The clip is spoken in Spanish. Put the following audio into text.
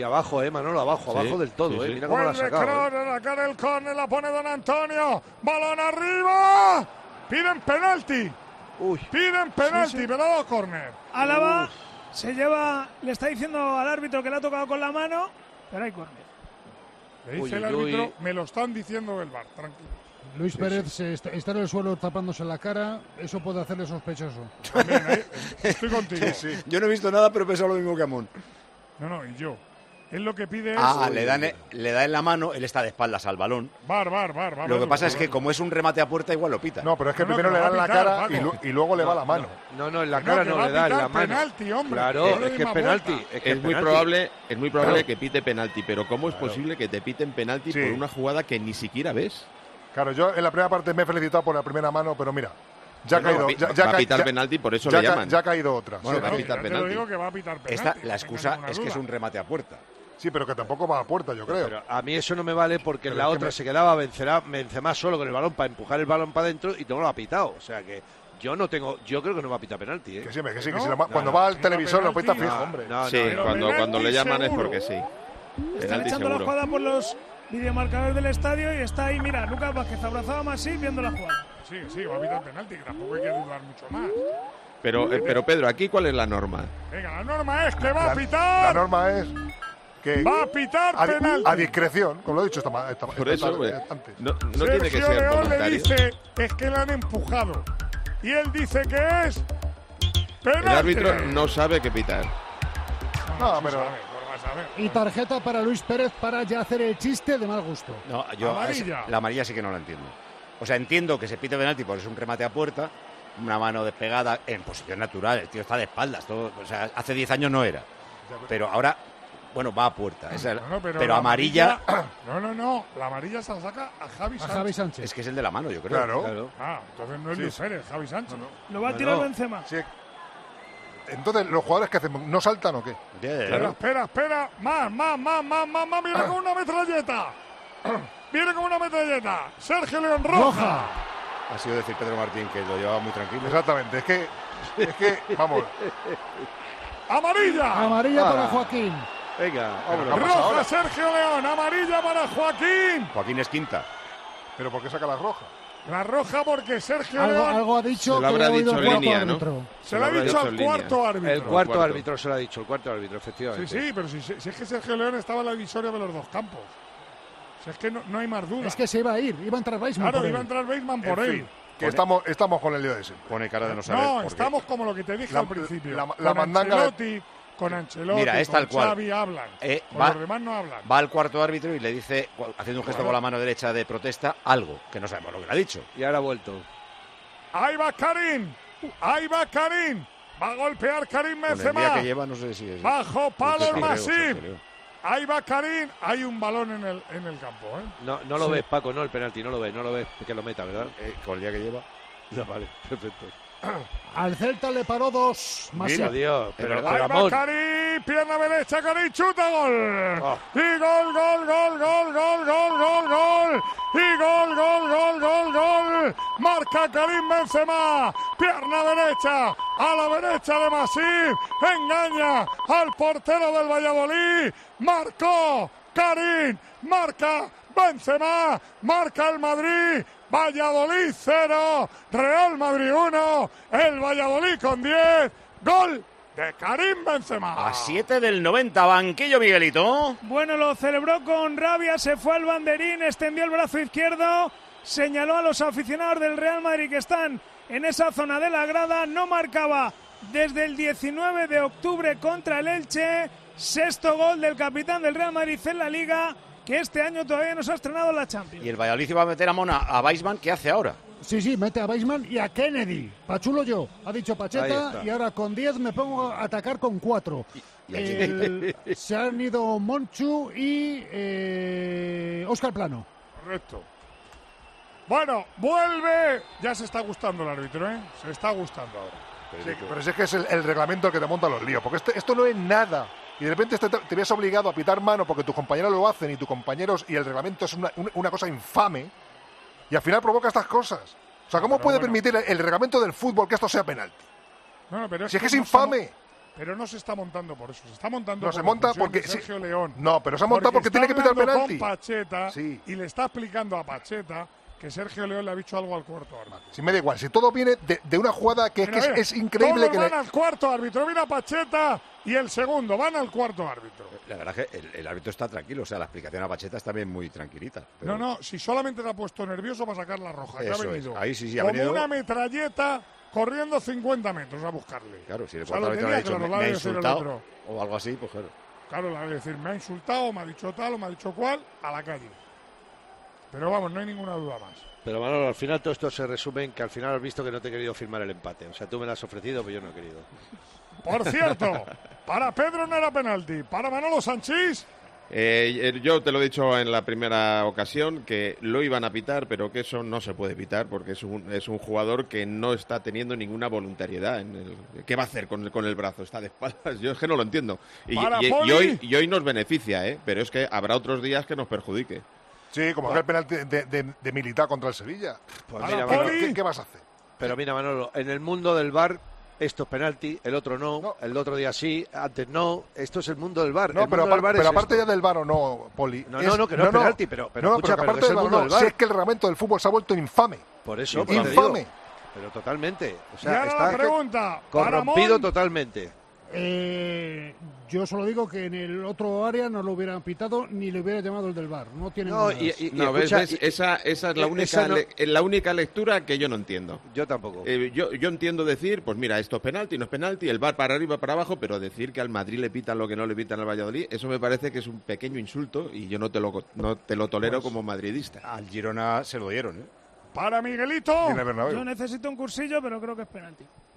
Y abajo, Manolo, abajo del todo, sí. Mira cómo la ha sacado. Kroos, la cara del córner, la pone Don Antonio. Balón arriba. Piden penalti. Piden penalti, pero no córner. Álava se lleva, le está diciendo al árbitro que le ha tocado con la mano, pero hay córner. Le dice el árbitro, me lo están diciendo del VAR, tranquilo. Luis Pérez está en el suelo tapándose la cara, eso puede hacerle sospechoso. También, estoy contigo. Sí. Yo no he visto nada, pero he pensado lo mismo que Amón. No, y yo. Él lo que pide es... le da en la mano, él está de espaldas al balón. VAR. Lo que pasa es que como es un remate a puerta, igual lo pita. No, pero es que primero le da en la cara y luego le va la mano. No, en la cara no le da, en la mano. Penalti, hombre. Claro, es que es penalti. Es muy probable que pite penalti, pero ¿cómo es posible que te piten penalti por una jugada que ni siquiera ves? Claro, yo en la primera parte me he felicitado por la primera mano, pero mira, ya ha caído. Va a pitar penalti, por eso le llaman. Ya ha caído otra. Bueno, va a pitar penalti. Te lo digo que va a pitar penalti. La excusa es que es un remate a puerta. Sí, pero que tampoco va a puerta, yo creo. Pero a mí eso no me vale porque en la otra se quedaba Benzema solo con el balón para empujar el balón para adentro y no lo ha pitado. O sea que yo creo que no va a pitar penalti. Que sí, cuando va al televisor lo pita fijo, hombre. Cuando le llaman es porque sí. Están echando la jugada por los videomarcadores del estadio y está ahí, mira, Lucas Vázquez abrazado a Masip viendo la jugada. Sí, va a pitar penalti, que tampoco hay que dudar mucho más. Pero Pedro, ¿aquí cuál es la norma? Venga, la norma es que va a pitar. La norma es que va a pitar penalti. A discreción, como lo he dicho Por eso, antes. No tiene que Sergio ser León le voluntario. dice es que le han empujado. Y él dice que es penalti. El árbitro no sabe qué pitar. No, pero... Y tarjeta para Luis Pérez para ya hacer el chiste de mal gusto. No, yo la amarilla sí que no la entiendo. O sea, entiendo que se pite penalti porque es un remate a puerta, una mano despegada en posición natural, el tío está de espaldas, todo, o sea, hace 10 años no era. Pero ahora, bueno, va a puerta. Pero amarilla... No, la amarilla se la saca a Javi Sánchez. Es que es el de la mano, yo creo. Claro. Entonces no es Luis Pérez, Javi Sánchez. Lo va a tirar Benzema. Sí. Entonces, ¿los jugadores que hacemos no saltan o qué? Espera. Más. Viene con una metralleta. Sergio León roja. Ha sido decir Pedro Martín que lo llevaba muy tranquilo. Exactamente, es que vamos. Amarilla para Joaquín. Venga, roja Sergio León, amarilla para Joaquín. Joaquín es quinta. ¿Pero por qué saca la roja? La roja porque Sergio León... Algo ha dicho se lo habrá dicho en línea, ¿no? Se lo ha dicho al cuarto árbitro. El cuarto árbitro se lo ha dicho, el cuarto árbitro, efectivamente. Sí, pero si es que Sergio León estaba en la divisoria de los dos campos. Si es que no hay más duda. Es que se iba a ir, iba a entrar Weisman Claro, iba a entrar Weisman por él. Que estamos con el lío de ese. Pone cara de no saber. No, estamos como lo que te dije al principio. La mandanga con Ancelotti, mira, es tal cual. Xavi hablan. Los demás no hablan. Va al cuarto árbitro y le dice, haciendo un gesto con la mano derecha de protesta, algo, que no sabemos lo que le ha dicho. Y ahora ha vuelto. Ahí va Karim. Va a golpear Karim Benzema. Con el día que lleva, no sé si es... Bajo palo el Masip. creo. Ahí va Karim. Hay un balón en el campo. No lo ves, Paco, no el penalti, no lo ves que lo meta, ¿verdad? Con el día que lleva. No, vale, perfecto. Al Celta le paró 2. Mira, Dios, pero ahí va Karim, pierna derecha, Karim chuta, gol. Y gol. Y gol. Marca Karim Benzema, pierna derecha, a la derecha de Masip, engaña al portero del Valladolid, marcó Karim, marca Benzema, marca el Madrid. Valladolid 0, Real Madrid 1, el Valladolid con 10, gol de Karim Benzema. A 7 del 90, banquillo Miguelito. Bueno, lo celebró con rabia, se fue al banderín, extendió el brazo izquierdo, señaló a los aficionados del Real Madrid que están en esa zona de la grada, no marcaba desde el 19 de octubre contra el Elche, sexto gol del capitán del Real Madrid en la Liga, que este año todavía no se ha estrenado la Champions. Y el Valladolid iba a meter a Weisman, ¿qué hace ahora? Sí, mete a Weisman y a Kennedy. Pachulo yo, ha dicho Pacheta, y ahora con 10 me pongo a atacar con 4. Se han ido Monchu y Óscar Plano. Correcto. Bueno, vuelve. Ya se está gustando el árbitro, Se está gustando ahora. Sí, pero es que es el reglamento que te monta los líos, porque esto no es nada. Y de repente te ves obligado a pitar mano porque tus compañeros lo hacen y el reglamento es una cosa infame, y al final provoca estas cosas. O sea, ¿cómo puede permitir el reglamento del fútbol que esto sea penalti? No, pero si es que es infame. Pero no se está montando por eso, se está montando no por se monta porque Sergio León. No, pero se ha montado porque tiene que pitar penalti. Con Pacheta sí. Y le está explicando a Pacheta que Sergio León le ha dicho algo al cuarto árbitro. Sí, me da igual, si todo viene de una jugada que es increíble. Todos van al cuarto árbitro, mira Pacheta y el segundo, van al cuarto árbitro. La verdad es que el árbitro está tranquilo, o sea, la explicación a Pacheta está también muy tranquilita. Pero... No, si solamente te ha puesto nervioso para sacar la roja, que ha venido. Ahí sí ha como venido. Una metralleta corriendo 50 metros a buscarle. Claro, si el cuarto árbitro le ha dicho, me ha insultado o algo así, pues claro. Claro, le va a decir, me ha insultado, me ha dicho tal o me ha dicho cual, a la calle. Pero vamos, no hay ninguna duda más. Pero Manolo, al final todo esto se resume en que al final has visto que no te he querido firmar el empate. O sea, tú me lo has ofrecido, pero yo no he querido. Por cierto, para Pedro no era penalti. Para Manolo Sanchís. Yo te lo he dicho en la primera ocasión que lo iban a pitar, pero que eso no se puede pitar porque es un jugador que no está teniendo ninguna voluntariedad. ¿Qué va a hacer con el brazo? Está de espaldas. Yo es que no lo entiendo. Y hoy nos beneficia, pero es que habrá otros días que nos perjudique. Sí, como aquel penalti de Militao contra el Sevilla. Pues mira, Manolo, ¿qué vas a hacer? Pero mira, Manolo, en el mundo del VAR, esto es penalti, el otro no, el otro día sí, antes no. Esto es el mundo del VAR. No, pero aparte ya del VAR o no, Poli. Que no es penalti, pero escucha, pero aparte es el mundo del VAR. Si es que el reglamento del fútbol se ha vuelto infame. Por eso, infame. Pero totalmente. O y sea, ahora está la pregunta, corrompido totalmente. Yo solo digo que en el otro área no lo hubieran pitado ni le hubiera llamado el del VAR. No tiene nada. Esa es la única lectura que yo no entiendo. Yo tampoco. Yo entiendo decir, pues mira, esto es penalti, no es penalti, el VAR para arriba, para abajo, pero decir que al Madrid le pitan lo que no le pitan al Valladolid, eso me parece que es un pequeño insulto y yo no te lo tolero como madridista. Al Girona se lo dieron, Para Miguelito. Yo necesito un cursillo, pero creo que es penalti.